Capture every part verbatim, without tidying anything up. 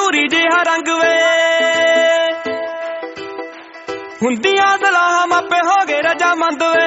ਸੰਧੂਰੀ ਜਿਹਾ ਰੰਗ ਵੇ ਹੁੰਦੀਆਂ ਸਲਾਹਾਂ ਮਾਪੇ ਹੋ ਗਏ ਰਜਾਮੰਦ ਵੇ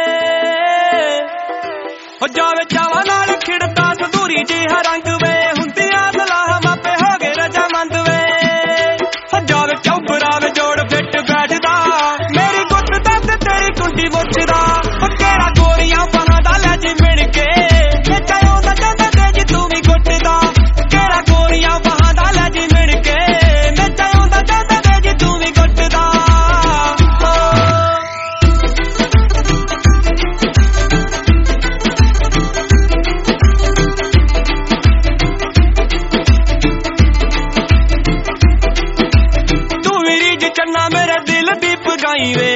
ਹੋ ਜਾਵੇ ਚਾਵਾਂ ਨਾਲ ਖਿੜਦਾ ਸੰਧੂਰੀ ਜਿਹਾ ਰੰਗ ਵੇ ਹੁੰਦੀਆਂ ਸਲਾਹਾਂ ਮਾਪੇ ਹੋ ਗਏ ਰਜਾਮੰਦ ਵੇ ਹੋ ਜਾਵੇ ਚੌਬਰਾ ਵੇ ਜੋੜ ਫਿੱਟ ਬੈਠਦਾ ਮੇਰੀ ਗੁੱਟ ਦਾ ਤੇ ਤੇਰੀ ਕੁੰਡੀ ਮੁੱਛਦਾ ਹੋ ਕਿਹੜਾ ਗੋਰੀਆਂ ਬਾਹਾਂ ਦਾ ਲੈ ਜੀ ਮਿਣ ਕੇ ਨੇਚਾ ਆਉਂਦਾ ਜਾਂਦਾ ਤੇ ਜੀ ਤੂੰ ਵੀ ਗੁੱਟਦਾ ਕਿਹੜਾ ਗੋਰੀਆਂ ਬਾਹਾਂ ਦਾ ਲੈ ਜੀ ਮਿਣ ਕੇ ਨੇਚਾ ਆਉਂਦਾ ਜਾਂਦਾ ਤੇ ਜੀ ਤੂੰ ਵੀ ਗੁੱਟਦਾ मेरे दिल दी पगाई वे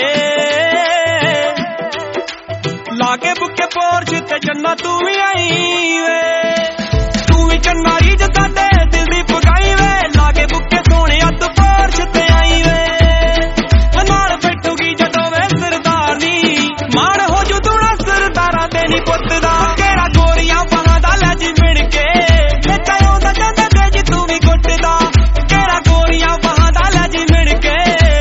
लागे बुके पोर्च ते चन्ना तू भी आई वे तू भी चन्ना रीज साडे दिल दी पगाई वे लागे बुके सोने तू पोर्च ते आई वे नाल बैठूगी जदों वे सरदारनी मान हो जू तू ना सरदारा ते नी पुੱਤदा केड़ा गोरियां बाहां दा ले जी मिण के नचा आउंदा जांदा ते जी तू भी गुੱਟदा केड़ा गोरियां बाहां दा ले जी मिण के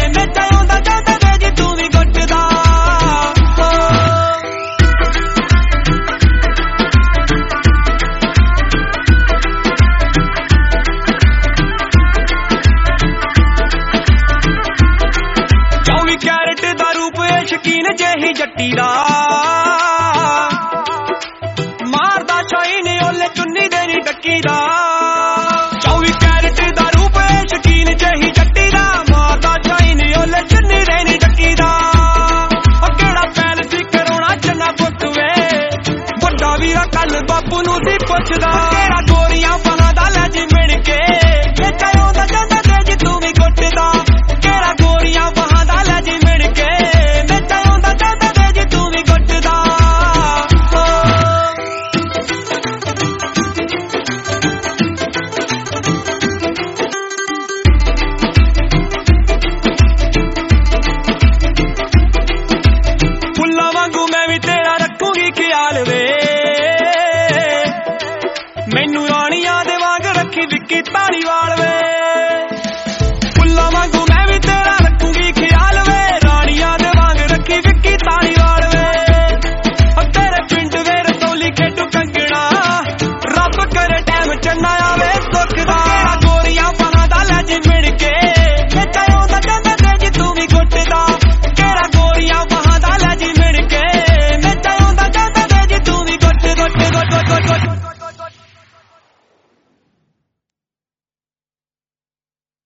शकीन जेही जट्टी दा मारदा शाइन ओले चुन्नी देनी डक्की दा चौबी कैरेट दा रूप शकीन जेही जट्टी दा मारदा शाइन ओले चुन्नी देनी डक्की दा केड़ा पैल सी करोना चंगा पुੱਤ वे ਵੱਡਾ ਵੀਰਾ कल बापू नू सी पुੱਛदा केड़ा गोरियां बाहां दा ले जी मिण के नचा आउंदा जांदा ते जी तू भी गुੱਟਦਾ केड़ा गोरियां बाहां दा ले जी मिण के मैनू राणिया दे वांग रखी विक्की धारीवाल वे।